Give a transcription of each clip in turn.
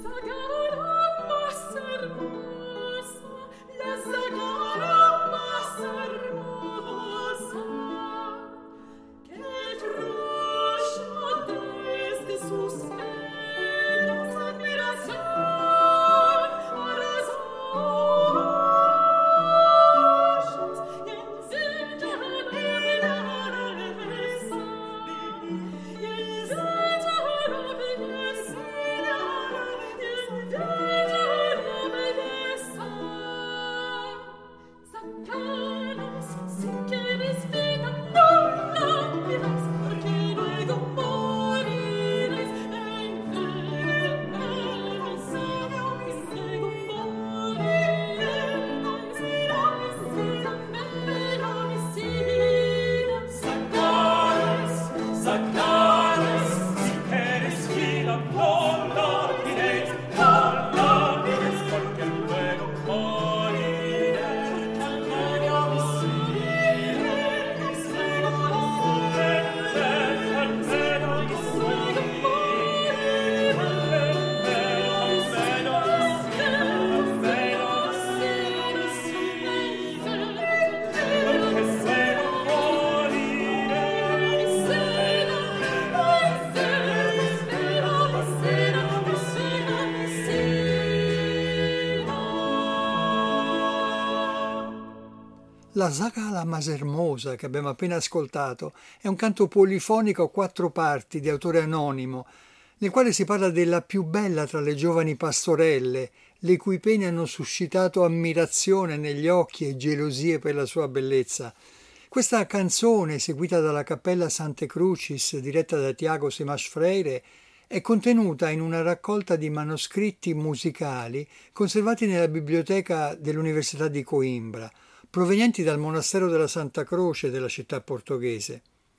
La Zagala Masermosa, che abbiamo appena ascoltato, è un canto polifonico a 4 parti di autore anonimo, nel quale si parla della più bella tra le giovani pastorelle, le cui pene hanno suscitato ammirazione negli occhi e gelosie per la sua bellezza. Questa canzone, eseguita dalla Cappella Sante Crucis, diretta da Tiago Semax Freire, è contenuta in una raccolta di manoscritti musicali conservati nella biblioteca dell'Università di Coimbra, provenienti dal monastero della Santa Croce della città portoghese.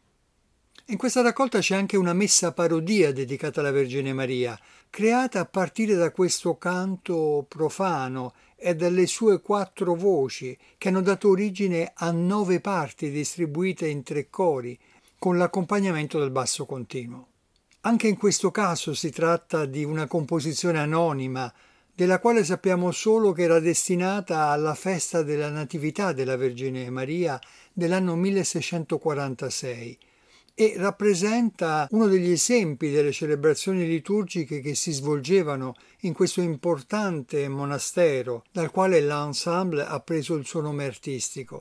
In questa raccolta c'è anche una messa parodia dedicata alla Vergine Maria, creata a partire da questo canto profano e dalle sue 4 voci, che hanno dato origine a 9 parti distribuite in 3 cori, con l'accompagnamento del basso continuo. Anche in questo caso si tratta di una composizione anonima, della quale sappiamo solo che era destinata alla festa della Natività della Vergine Maria dell'anno 1646 e rappresenta uno degli esempi delle celebrazioni liturgiche che si svolgevano in questo importante monastero, dal quale l'ensemble ha preso il suo nome artistico.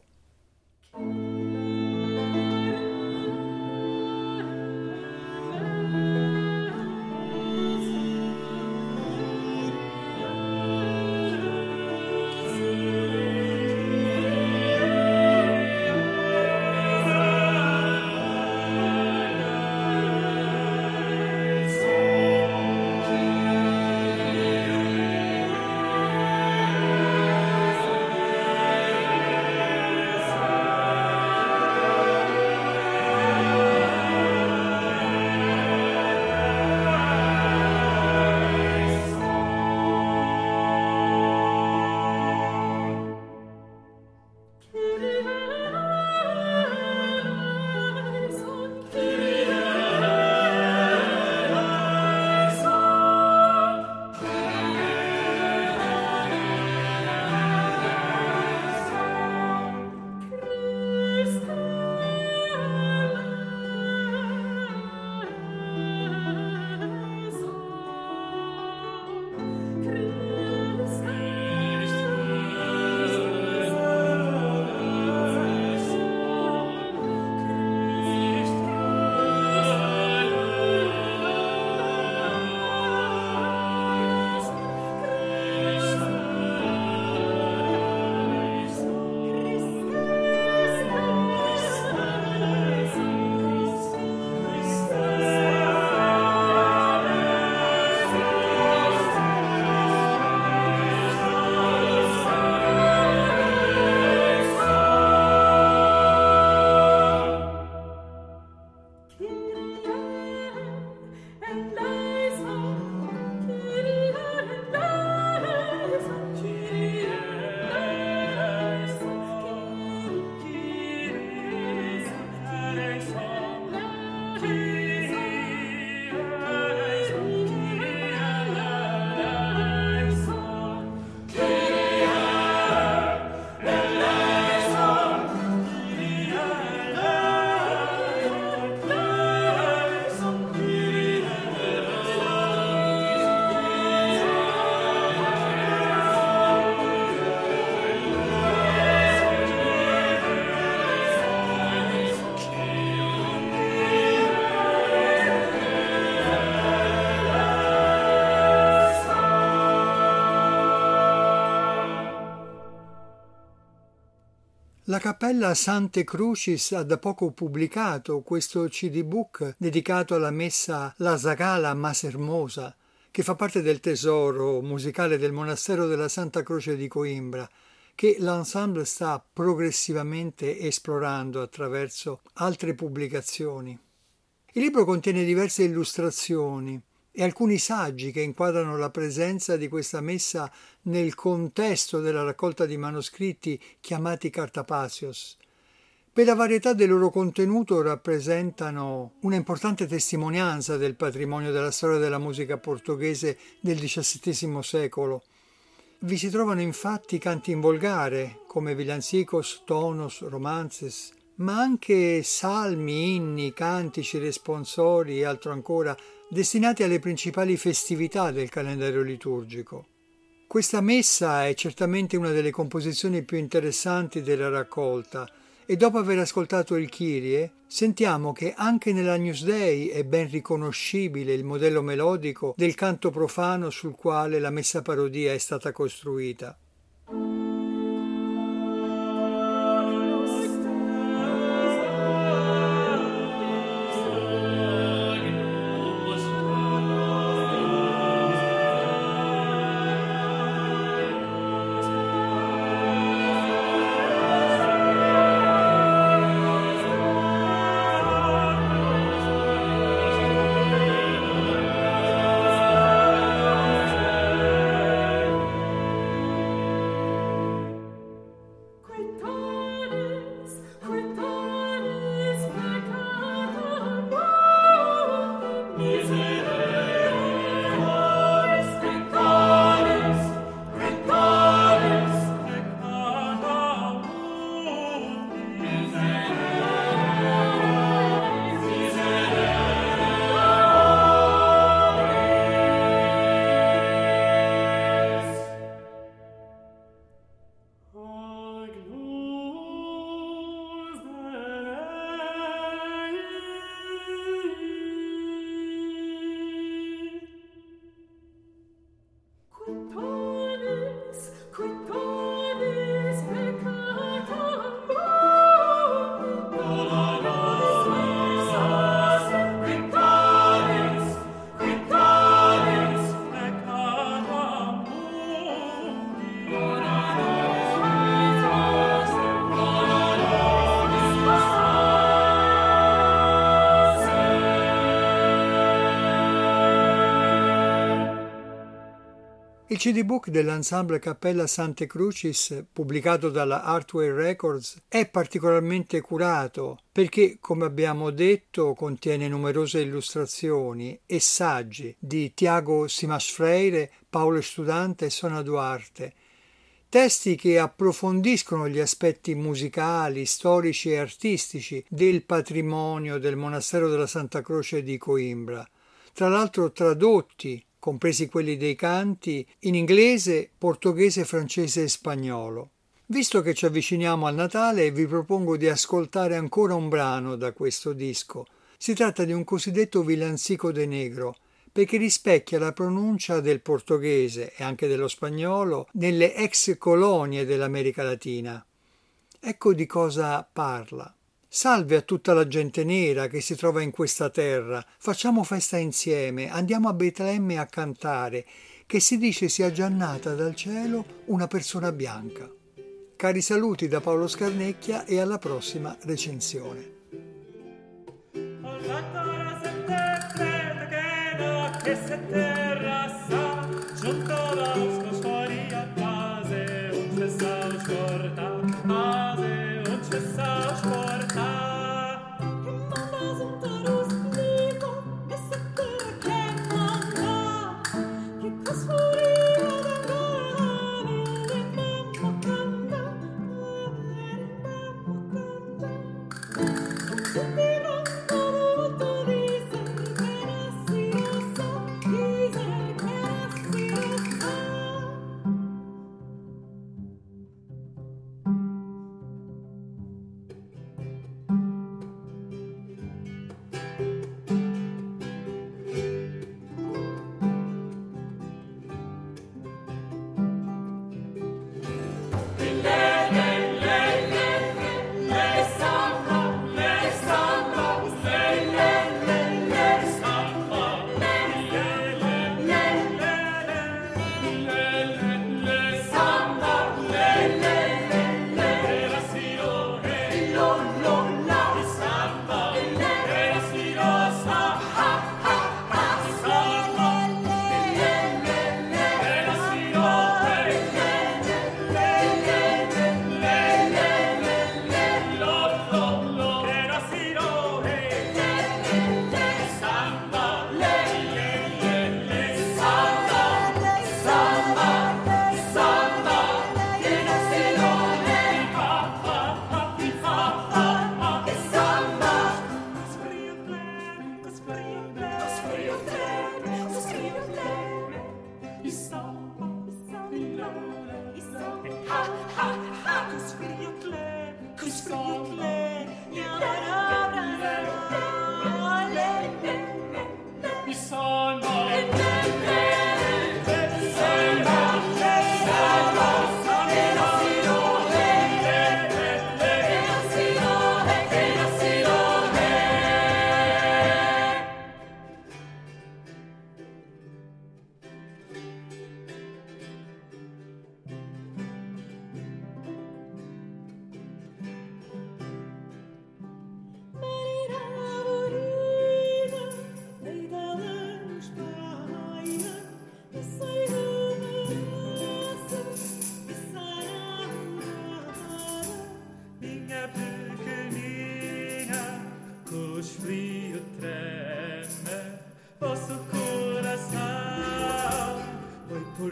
La Cappella Sante Crucis ha da poco pubblicato questo CD-book dedicato alla messa La Zagala Masermosa, che fa parte del tesoro musicale del monastero della Santa Croce di Coimbra, che l'ensemble sta progressivamente esplorando attraverso altre pubblicazioni. Il libro contiene diverse illustrazioni e alcuni saggi che inquadrano la presenza di questa messa nel contesto della raccolta di manoscritti chiamati Cartapacios. Per la varietà del loro contenuto rappresentano una importante testimonianza del patrimonio della storia della musica portoghese del XVII secolo. Vi si trovano infatti canti in volgare, come villancicos, tonos, romances, ma anche salmi, inni, cantici, responsori e altro ancora, destinati alle principali festività del calendario liturgico. Questa messa è certamente una delle composizioni più interessanti della raccolta e dopo aver ascoltato il Kyrie sentiamo che anche nell'Agnus Dei è ben riconoscibile il modello melodico del canto profano sul quale la messa parodia è stata costruita. Il CD-book dell'ensemble Cappella Sante Crucis, pubblicato dalla Artway Records, è particolarmente curato perché, come abbiamo detto, contiene numerose illustrazioni e saggi di Tiago Simas Freire, Paolo Studante e Sona Duarte, testi che approfondiscono gli aspetti musicali, storici e artistici del patrimonio del monastero della Santa Croce di Coimbra, tra l'altro tradotti, compresi quelli dei canti, in inglese, portoghese, francese e spagnolo. Visto che ci avviciniamo al Natale, vi propongo di ascoltare ancora un brano da questo disco. Si tratta di un cosiddetto villancico de negro, perché rispecchia la pronuncia del portoghese e anche dello spagnolo nelle ex colonie dell'America Latina. Ecco di cosa parla. Salve a tutta la gente nera che si trova in questa terra, facciamo festa insieme, andiamo a Betlemme a cantare, che si dice sia già nata dal cielo una persona bianca. Cari saluti da Paolo Scarnecchia e alla prossima recensione.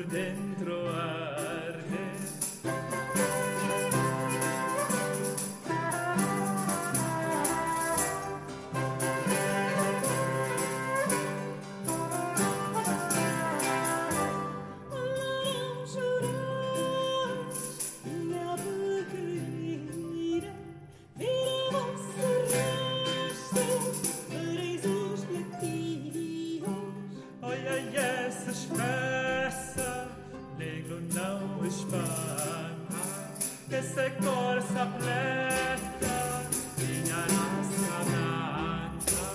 por dentro arde. Essa corça pleta, minha raça branca.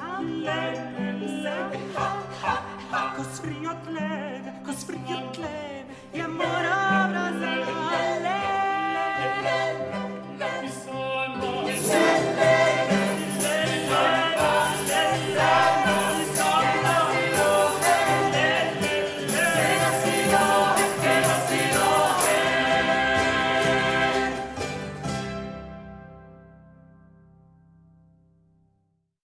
Cos friot läge,